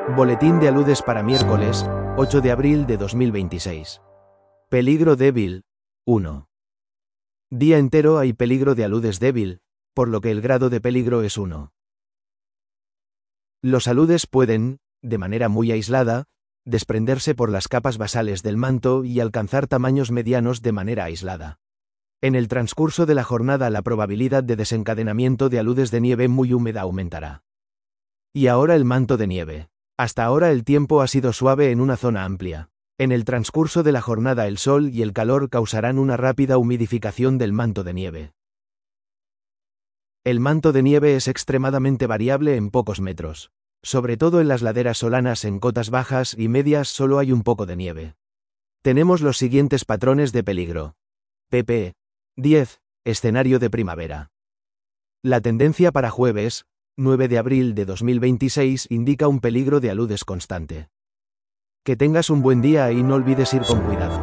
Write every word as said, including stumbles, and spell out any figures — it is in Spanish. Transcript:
Boletín de aludes para miércoles, ocho de abril de dos mil veintiséis. Peligro débil. uno. Día entero hay peligro de aludes débil, por lo que el grado de peligro es uno. Los aludes pueden, de manera muy aislada, desprenderse por las capas basales del manto y alcanzar tamaños medianos de manera aislada. En el transcurso de la jornada la probabilidad de desencadenamiento de aludes de nieve muy húmeda aumentará. Y ahora el manto de nieve. Hasta ahora el tiempo ha sido suave en una zona amplia. En el transcurso de la jornada el sol y el calor causarán una rápida humidificación del manto de nieve. El manto de nieve es extremadamente variable en pocos metros. Sobre todo en las laderas solanas en cotas bajas y medias solo hay un poco de nieve. Tenemos los siguientes patrones de peligro. pp. diez. Escenario de primavera. La tendencia para jueves, nueve de abril de dos mil veintiséis, indica un peligro de aludes constante. Que tengas un buen día y no olvides ir con cuidado.